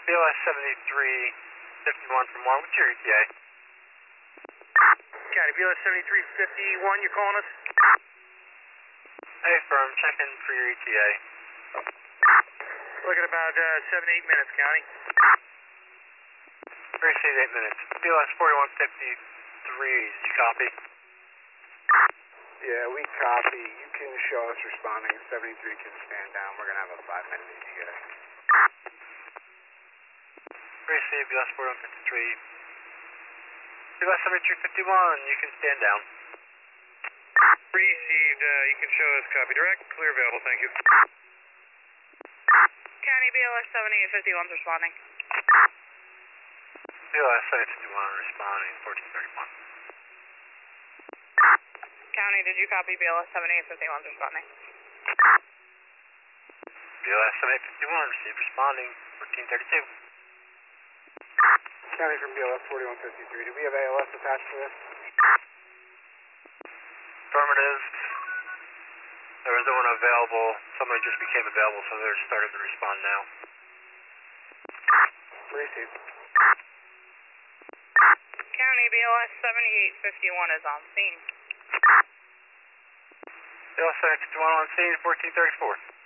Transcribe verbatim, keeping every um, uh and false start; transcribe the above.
B L S seventy-three fifty-one from one, what's your E T A? County, B L S seventy-three fifty-one, you're calling us? Hey, firm, checking for your E T A. Looking about uh, seven, eight minutes, County. Received eight minutes. B L S forty-one fifty-three, did you copy? Yeah, we copy. You can show us responding. seventy-three can stand down. We're going to have a five minute E T A. Received B L S forty-one fifty-three. B L S seventy-three fifty-one, you can stand down. Received, uh, you can show us copy direct. Clear available, thank you. County, B L S seventy-eight fifty-one's responding. B L S seventy-eight fifty-one responding, fourteen thirty-one. County, did you copy B L S seventy-eight fifty-one's responding? B L S seventy-eight fifty-one, received responding, fourteen thirty-two. County from B L S forty-one fifty-three. Do we have A L S attached to this? Affirmative. There was no one available. Somebody just became available, so they're starting to respond now. Received. County, B L S seventy-eight fifty-one is on scene. B L S seventy-eight fifty-one on scene, fourteen thirty-four.